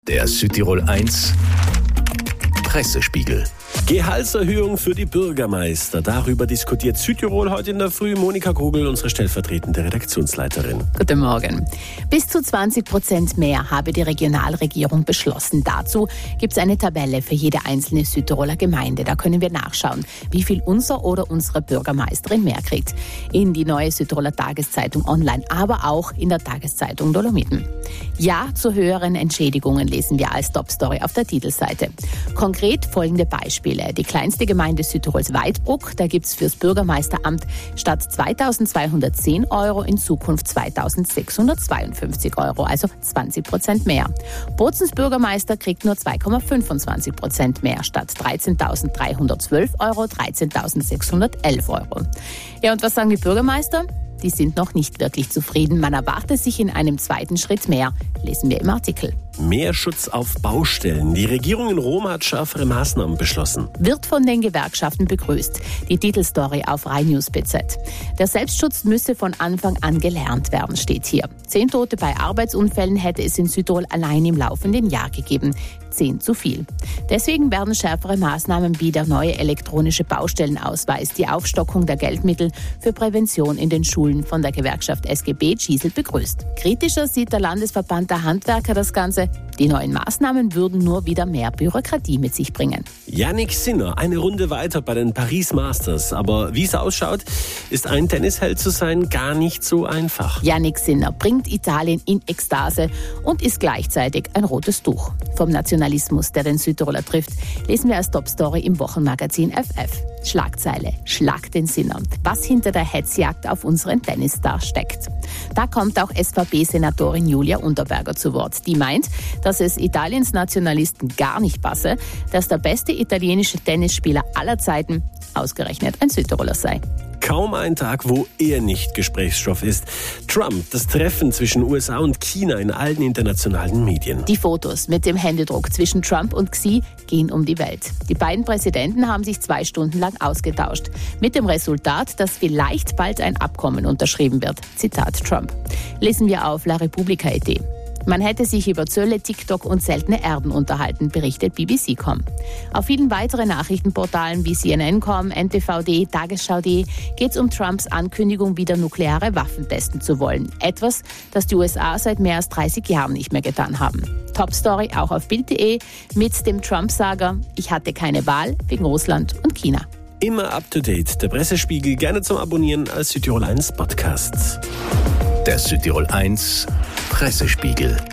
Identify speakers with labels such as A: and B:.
A: Der Südtirol 1 Pressespiegel.
B: Gehaltserhöhung für die Bürgermeister. Darüber diskutiert Südtirol heute in der Früh. Monika Kogel, unsere stellvertretende Redaktionsleiterin.
C: Guten Morgen. Bis zu 20% mehr habe die Regionalregierung beschlossen. Dazu gibt es eine Tabelle für jede einzelne Südtiroler Gemeinde. Da können wir nachschauen, wie viel unser oder unsere Bürgermeisterin mehr kriegt. In die neue Südtiroler Tageszeitung online, aber auch in der Tageszeitung Dolomiten. Ja zu höheren Entschädigungen lesen wir als Topstory auf der Titelseite. Konkret folgende Beispiele. Die kleinste Gemeinde Südtirols Waidbruck, da gibt es fürs Bürgermeisteramt statt 2.210 Euro in Zukunft 2.652 Euro, also 20% mehr. Bozens Bürgermeister kriegt nur 2,25% mehr, statt 13.312 Euro 13.611 Euro. Ja, und was sagen die Bürgermeister? Die sind noch nicht wirklich zufrieden. Man erwartet sich in einem zweiten Schritt mehr, lesen wir im Artikel.
B: Mehr Schutz auf Baustellen. Die Regierung in Rom hat schärfere Maßnahmen beschlossen.
C: Wird von den Gewerkschaften begrüßt. Die Titelstory auf rheinnews.bz. Der Selbstschutz müsse von Anfang an gelernt werden, steht hier. 10 Tote bei Arbeitsunfällen hätte es in Südtirol allein im laufenden Jahr gegeben. 10 zu viel. Deswegen werden schärfere Maßnahmen wie der neue elektronische Baustellenausweis, die Aufstockung der Geldmittel für Prävention in den Schulen von der Gewerkschaft SGB Giesel begrüßt. Kritischer sieht der Landesverband der Handwerker das Ganze. Die neuen Maßnahmen würden nur wieder mehr Bürokratie mit sich bringen.
B: Jannik Sinner, eine Runde weiter bei den Paris Masters. Aber wie es ausschaut, ist ein Tennisheld zu sein gar nicht so einfach.
C: Jannik Sinner bringt Italien in Ekstase und ist gleichzeitig ein rotes Tuch. Vom Nationalismus, der den Südtiroler trifft, lesen wir als Topstory im Wochenmagazin FF. Schlagzeile: Schlag den Sinner. Was hinter der Hetzjagd auf unseren Tennisstar steckt. Da kommt auch SVP-Senatorin Julia Unterberger zu Wort. Die meint, dass es Italiens Nationalisten gar nicht passe, dass der beste italienische Tennisspieler aller Zeiten ausgerechnet ein Südtiroler sei.
B: Kaum ein Tag, wo er nicht Gesprächsstoff ist. Trump, das Treffen zwischen USA und China in allen internationalen Medien.
C: Die Fotos mit dem Händedruck zwischen Trump und Xi gehen um die Welt. Die beiden Präsidenten haben sich 2 Stunden lang ausgetauscht. Mit dem Resultat, dass vielleicht bald ein Abkommen unterschrieben wird. Zitat Trump. Lesen wir auf larepublica.at. Man hätte sich über Zölle, TikTok und seltene Erden unterhalten, berichtet BBC.com. Auf vielen weiteren Nachrichtenportalen wie CNN.com, NTV.de, Tagesschau.de geht es um Trumps Ankündigung, wieder nukleare Waffen testen zu wollen. Etwas, das die USA seit mehr als 30 Jahren nicht mehr getan haben. Topstory auch auf Bild.de mit dem Trump-Sager: Ich hatte keine Wahl wegen Russland und China.
B: Immer up to date. Der Pressespiegel gerne zum Abonnieren als Südtirol 1 Podcast.
A: Der Südtirol 1 Pressespiegel.